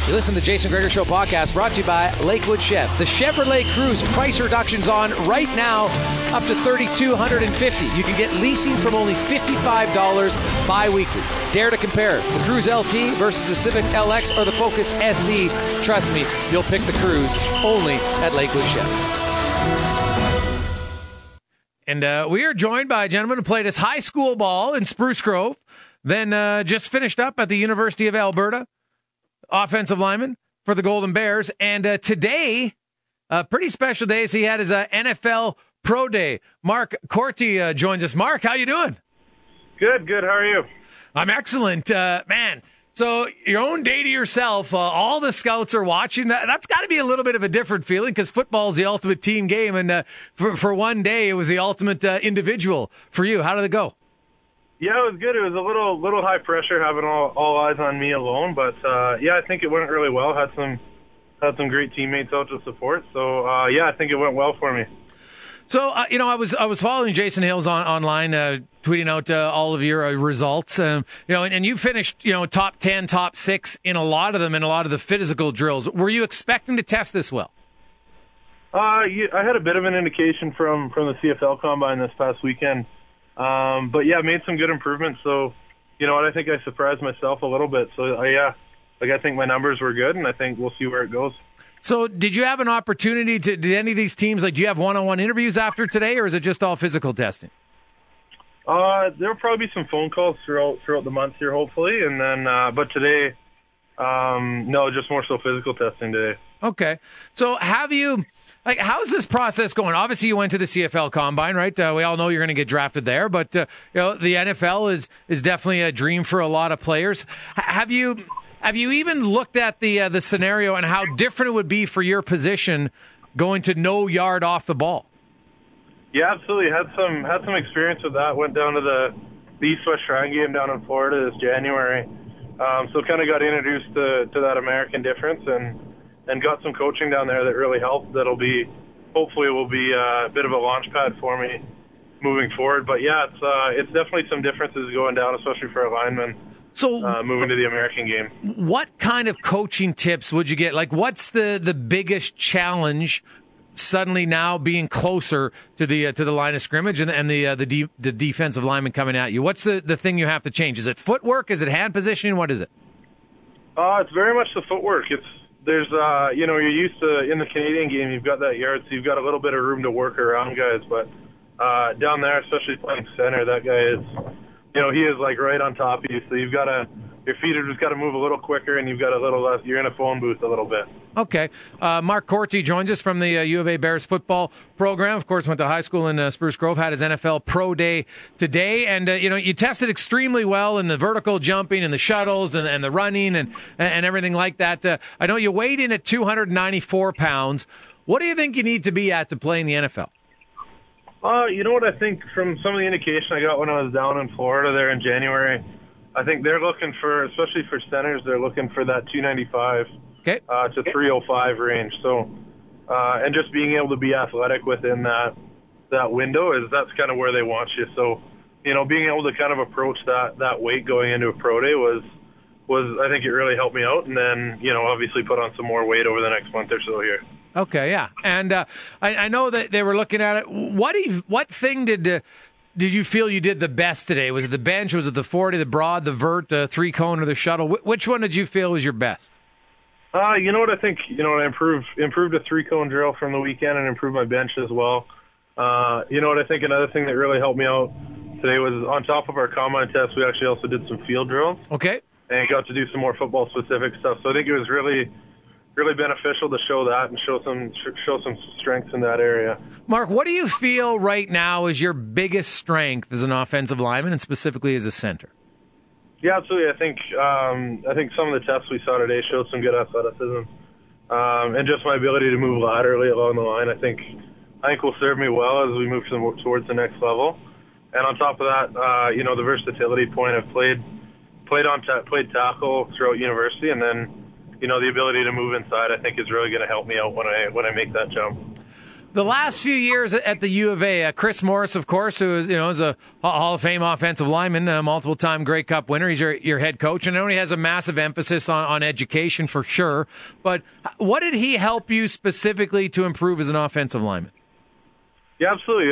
You listen to the Jason Gregor Show podcast, brought to you by Lakewood Chev. The Chevrolet Cruze price reductions on right now, up to $3,250. You can get leasing from only $55 bi-weekly. Dare to compare the Cruze LT versus the Civic LX or the Focus SC. Trust me, you'll pick the Cruze only at Lakewood Chev. And we are joined by a gentleman who played his high school ball in Spruce Grove, then just finished up at the University of Alberta, offensive lineman for the Golden Bears. And today, a pretty special day, as he had his NFL Pro Day. Mark Corti joins us. Mark, how you doing? Good. How are you? I'm excellent. Man, so your own day to yourself, all the scouts are watching. That's got to be a little bit of a different feeling because football is the ultimate team game. And for one day, it was the ultimate individual for you. How did it go? Yeah, it was good. It was a little high pressure having all eyes on me alone, but I think it went really well. Had some great teammates out to support. So I think it went well for me. So I was following Jason Hills online, tweeting out all of your results. And you finished top 10, top 6 in a lot of them, in a lot of the physical drills. Were you expecting to test this well? I had a bit of an indication from the CFL Combine this past weekend. I made some good improvements. So, I think I surprised myself a little bit. So, I think my numbers were good, and I think we'll see where it goes. So, did you have an opportunity did any of these teams, do you have one-on-one interviews after today, or is it just all physical testing? There'll probably be some phone calls throughout the month here, hopefully. And then, but today, no, just more so physical testing today. Okay. So, how's this process going? Obviously, you went to the CFL Combine, right? We all know you're going to get drafted there, but the NFL is definitely a dream for a lot of players. Have you even looked at the scenario and how different it would be for your position going to no yard off the ball? Yeah, absolutely. Had some experience with that. Went down to the East-West Shrine game down in Florida this January, so kind of got introduced to that American difference and got some coaching down there that really helped. Hopefully will be a bit of a launch pad for me moving forward. But yeah, it's definitely some differences going down, especially for a lineman. So moving to the American game. What kind of coaching tips would you get? What's the biggest challenge suddenly now being closer to the line of scrimmage and the defensive lineman coming at you? What's the thing you have to change? Is it footwork? Is it hand positioning? What is it? It's very much the footwork. There's you're used to, in the Canadian game, you've got that yard, so you've got a little bit of room to work around guys. But down there, especially playing center, that guy is, he is right on top of you. So your feet are just got to move a little quicker, and you've got a little less. You're in a phone booth a little bit. Okay. Mark Corti joins us from the U of A Bears football program. Of course, went to high school in Spruce Grove, had his NFL Pro Day today. And, you tested extremely well in the vertical jumping and the shuttles and the running and everything like that. I know you weighed in at 294 pounds. What do you think you need to be at to play in the NFL? You know what I think from some of the indication I got when I was down in Florida there in January, I think they're looking for, especially for centers, they're looking for that 295 to 305 range. So, and just being able to be athletic within that window that's kind of where they want you. So, being able to kind of approach that weight going into a pro day was I think it really helped me out. And then, obviously put on some more weight over the next month or so here. Okay, yeah. And I know that they were looking at it. What thing did you feel you did the best today? Was it the bench? Was it the 40, the broad, the vert, the 3-cone, or the shuttle? Which one did you feel was your best? You know what I think? I improved a 3-cone drill from the weekend and improved my bench as well. You know what I think? Another thing that really helped me out today was on top of our combine test, we actually also did some field drills. Okay. And got to do some more football-specific stuff. So I think it was really beneficial to show that and show some strengths in that area. Mark, what do you feel right now is your biggest strength as an offensive lineman and specifically as a center? Yeah, absolutely. I think some of the tests we saw today showed some good athleticism and just my ability to move laterally along the line. I think will serve me well as we move towards the next level. And on top of that, the versatility point, I've played tackle throughout university, and then the ability to move inside, I think, is really going to help me out when I make that jump. The last few years at the U of A, Chris Morris, of course, who is a Hall of Fame offensive lineman, a multiple-time Grey Cup winner. He's your head coach, and I know he has a massive emphasis on education for sure. But what did he help you specifically to improve as an offensive lineman? Yeah, absolutely.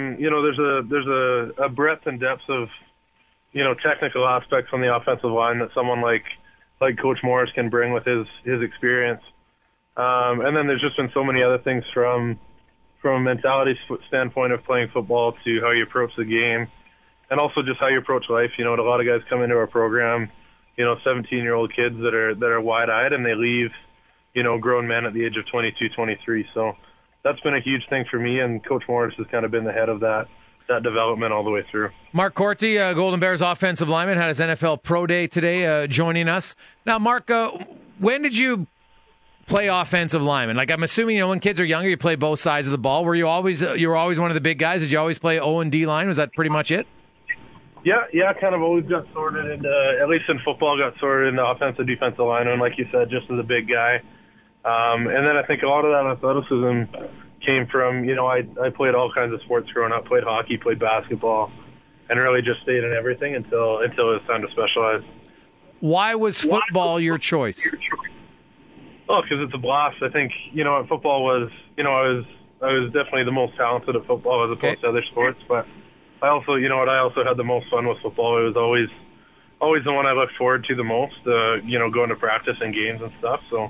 There's a breadth and depth of technical aspects on the offensive line that someone like Coach Morris can bring with his experience. And then there's just been so many other things from a mentality standpoint of playing football to how you approach the game, and also just how you approach life. A lot of guys come into our program, 17-year-old kids that are wide-eyed, and they leave, grown men at the age of 22, 23. So that's been a huge thing for me, and Coach Morris has kind of been the head of that development all the way through. Mark Corti, Golden Bears offensive lineman, had his NFL Pro Day today, joining us. Now, Mark, when did you play offensive lineman? Like, I'm assuming, when kids are younger, you play both sides of the ball. Were you always one of the big guys? Did you always play O and D line? Was that pretty much it? Yeah, kind of always got sorted into, at least in football, got sorted into offensive, defensive lineman, like you said, just as a big guy. And then I think a lot of that athleticism came from, I played all kinds of sports growing up, played hockey, played basketball, and really just stayed in everything until it was time to specialize. Why was football your choice? Oh, because it's a blast. I think, football was, I was definitely the most talented at football as opposed to other sports, but I also, I also had the most fun with football. It was always the one I looked forward to the most, going to practice and games and stuff, so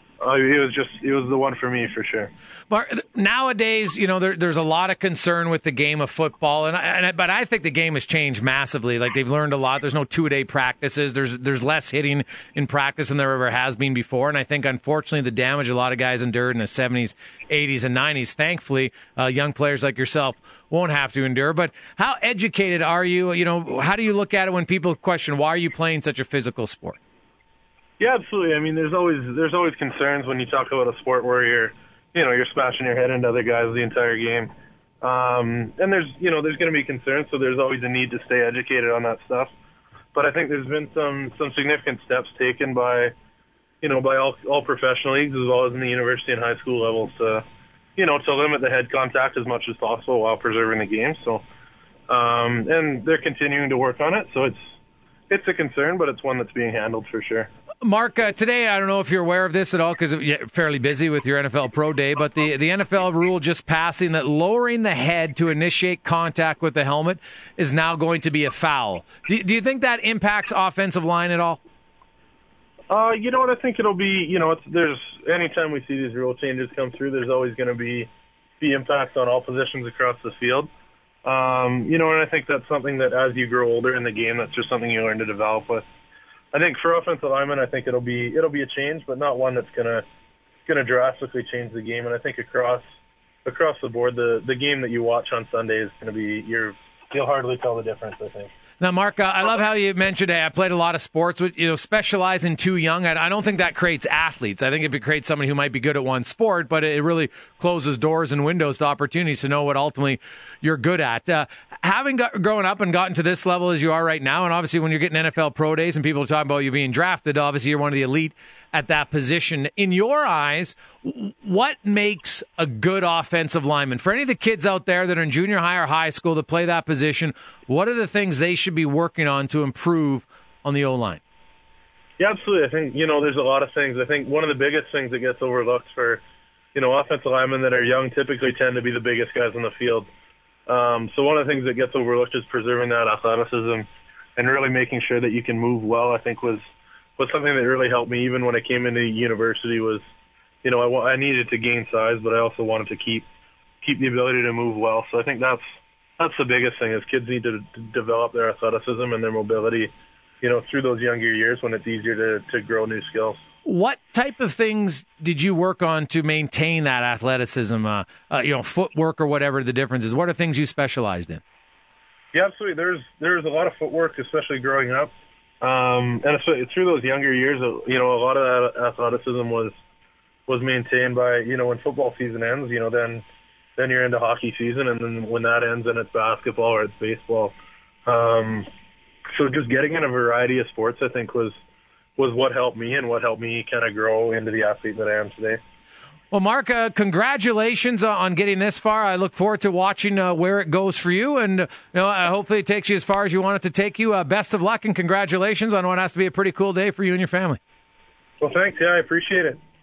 it was the one for me for sure. But nowadays, there's a lot of concern with the game of football, but I think the game has changed massively. Like, they've learned a lot. There's no 2-a-day practices. There's less hitting in practice than there ever has been before. And I think, unfortunately, the damage a lot of guys endured in the 70s, 80s, and 90s, thankfully, young players like yourself won't have to endure. But how educated are you? How do you look at it when people question, why are you playing such a physical sport? Yeah, absolutely. I mean, there's always concerns when you talk about a sport where you're smashing your head into other guys the entire game. And there's going to be concerns, so there's always a need to stay educated on that stuff. But I think there's been some significant steps taken by all professional leagues as well as in the university and high school levels to limit the head contact as much as possible while preserving the game. So, and they're continuing to work on it. So it's a concern, but it's one that's being handled for sure. Mark, today, I don't know if you're aware of this at all because you're fairly busy with your NFL Pro Day, but the NFL rule just passing that lowering the head to initiate contact with the helmet is now going to be a foul. Do you think that impacts offensive line at all? I think it'll be, there's anytime we see these rule changes come through, there's always going to be impacts on all positions across the field. And I think that's something that as you grow older in the game, that's just something you learn to develop with. I think for offensive linemen, I think it'll be a change, but not one that's gonna drastically change the game. And I think across the board, the game that you watch on Sunday is gonna be you'll hardly tell the difference, I think. Now, Mark, I love how you mentioned I played a lot of sports, specializing too young. I don't think that creates athletes. I think it creates somebody who might be good at one sport, but it really closes doors and windows to opportunities to know what ultimately you're good at. Having grown up and gotten to this level as you are right now, and obviously when you're getting NFL Pro Days and people are talking about you being drafted, obviously you're one of the elite at that position. In your eyes, what makes a good offensive lineman? For any of the kids out there that are in junior high or high school that play that position, what are the things they should be working on to improve on the O-line? Yeah, absolutely. I think, there's a lot of things. I think one of the biggest things that gets overlooked for, offensive linemen that are young typically tend to be the biggest guys on the field. So one of the things that gets overlooked is preserving that athleticism and really making sure that you can move well, I think was something that really helped me even when I came into university was, I needed to gain size, but I also wanted to keep the ability to move well. So I think that's the biggest thing is kids need to develop their athleticism and their mobility, through those younger years when it's easier to grow new skills. What type of things did you work on to maintain that athleticism, footwork or whatever the difference is? What are things you specialized in? Yeah, absolutely. There's a lot of footwork, especially growing up. And especially through those younger years, a lot of that athleticism was maintained by, when football season ends, then you're into hockey season, and then when that ends, then it's basketball or it's baseball. So just getting in a variety of sports, I think, was what helped me and what helped me kind of grow into the athlete that I am today. Well, Mark, congratulations on getting this far. I look forward to watching where it goes for you, and hopefully it takes you as far as you want it to take you. Best of luck and congratulations on what has to be a pretty cool day for you and your family. Well, thanks. Yeah, I appreciate it.